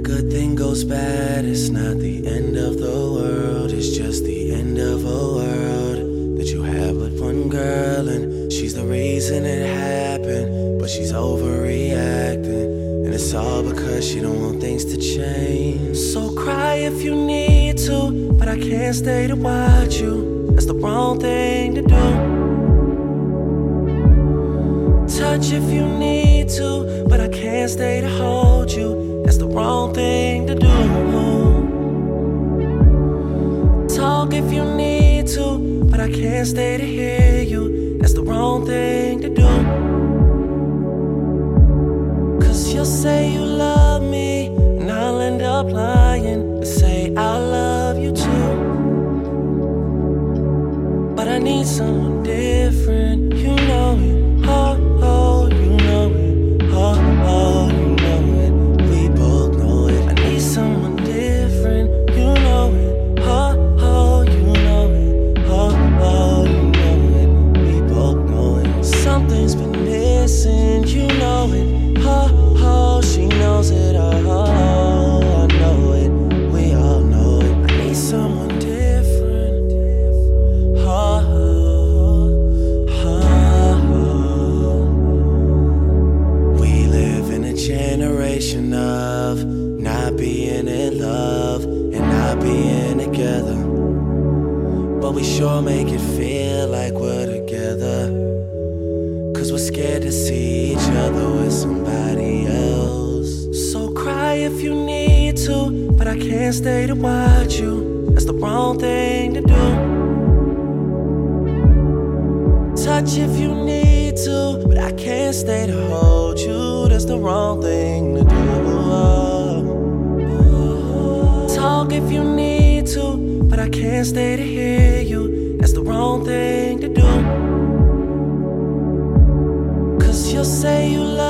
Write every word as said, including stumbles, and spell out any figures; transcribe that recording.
good thing goes bad, it's not the end of the world. It's just the end of a world that you have with one girl, and she's the reason it happened, but she's overreacting, and it's all because she don't want things to change. So cry if you need to, but I can't stay to watch you. That's the wrong thing to do. Touch if you need to, but I can't stay to hold you. That's the wrong thing to do. Talk if you need to, but I can't stay to hear you. That's the wrong thing to do. Cause you'll say you love me, and I'll end up lying and say I love you too. But I need someone different, you know it. Oh, oh, you know it. Oh, oh, you know it. We both know it. I need someone different, you know it. Oh, oh, you know it. Oh, oh, you know it. We both know it. Something's been missing, you know it. Oh, oh, she knows it. Oh, I know it. We all know it. I need someone different. Oh, generation of not being in love and not being together, but we sure make it feel like we're together, cause we're scared to see each other with somebody else. So cry if you need to, but I can't stay to watch you. That's the wrong thing to do. Touch if you need to, but I can't stay to hold you. That's the wrong thing to do. Talk if you need to, but I can't stay to hear you. That's the wrong thing to do. Cause you'll say you love